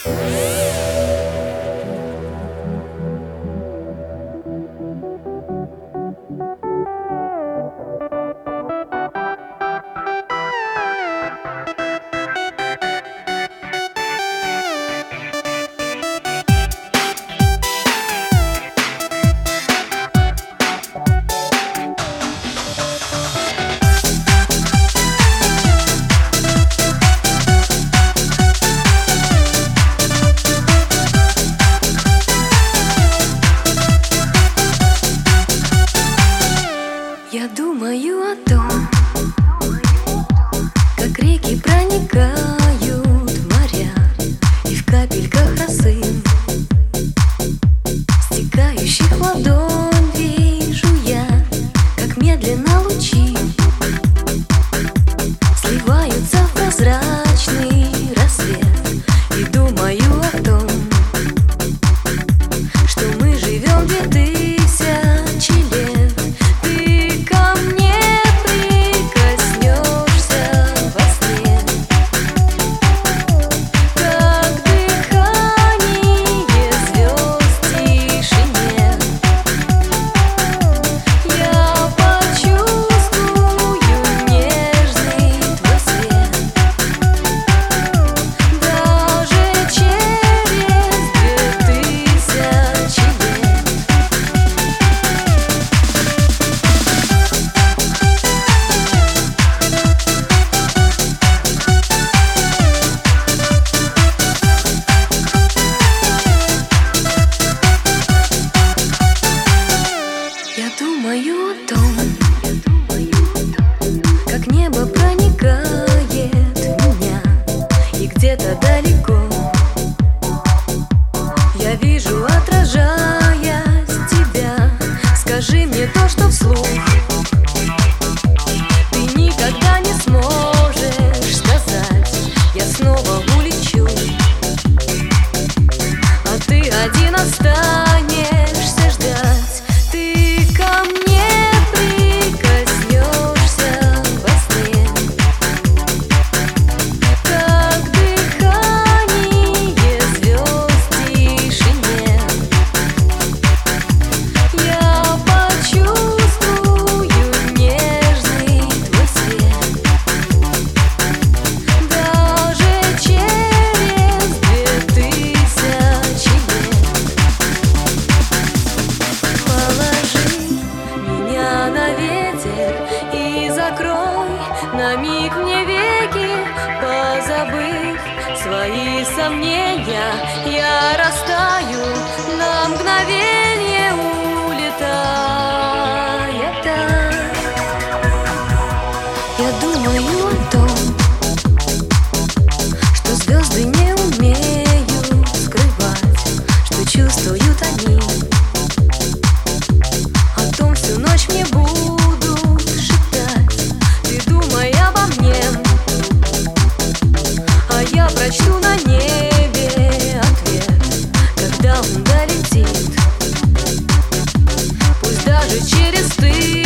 Я думаю о том, как реки проникают в моря, и в капельках росы, стекающих в ладонь, вижу я, как медленно лучи сливаются в прозрачный рассвет. И думаю о том, что мы живем 2000 лет. Думаю о том, как небо проникает в меня, и где-то далеко я вижу, отражаясь тебя. Скажи мне то, что вслух ты никогда не сможешь сказать. Я снова улечу, а ты один останешься ждать. И закрой на миг мне веки, позабыв свои сомнения, я растаю на мгновенье, улетая так. Я думаю о том, что звезды не умеют скрывать, что чувствуют они. О том всю ночь мне будут шептать. Ты думай обо мне, а я прочту на небе ответ, когда он долетит. Пусть даже через ты